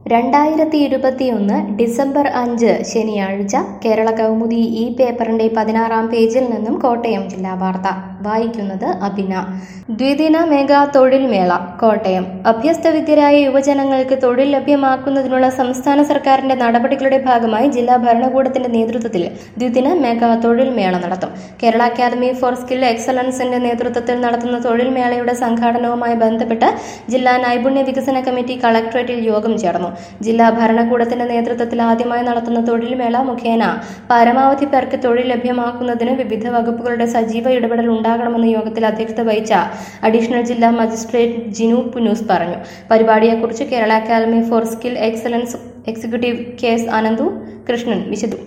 2021 December 5 ശനിയാഴ്ച കേരള കൗമുദി ഈ പേപ്പറിന്റെ 16-ാം പേജിൽ നിന്നും കോട്ടയം ജില്ലാ വാർത്ത വായിക്കുന്നത് അഭിന. ദ്വിദിന മെഗാ തൊഴിൽ മേള കോട്ടയം. അഭ്യസ്തവിദ്യരായ യുവജനങ്ങൾക്ക് തൊഴിൽ ലഭ്യമാക്കുന്നതിനുള്ള സംസ്ഥാന സർക്കാരിന്റെ നടപടികളുടെ ഭാഗമായി ജില്ലാ ഭരണകൂടത്തിന്റെ നേതൃത്വത്തിൽ ദ്വിദിന മെഗാ തൊഴിൽ മേള നടത്തും. കേരള അക്കാദമി ഫോർ സ്കിൽ എക്സലൻസിന്റെ നേതൃത്വത്തിൽ നടത്തുന്ന തൊഴിൽ മേളയുടെ സംഘാടനവുമായി ബന്ധപ്പെട്ട് ജില്ലാ നൈപുണ്യ വികസന കമ്മിറ്റി കളക്ടറേറ്റിൽ യോഗം ചേർന്നു. ജില്ലാ ഭരണകൂടത്തിന്റെ നേതൃത്വത്തിൽ ആദ്യമായി നടത്തുന്ന തൊഴിൽ മേള മുഖേന പരമാവധി പേർക്ക് തൊഴിൽ ലഭ്യമാക്കുന്നതിന് വിവിധ വകുപ്പുകളുടെ സജീവ ഇടപെടൽ ഉണ്ടാകണമെന്ന് യോഗത്തിൽ അധ്യക്ഷത വഹിച്ച അഡീഷണൽ ജില്ലാ മജിസ്ട്രേറ്റ് ജിനു പുനൂസ് പറഞ്ഞു. പരിപാടിയെക്കുറിച്ച് Kerala academy for skill excellence executive K S. Ananthu Krishnan വിശദീകരിച്ചു.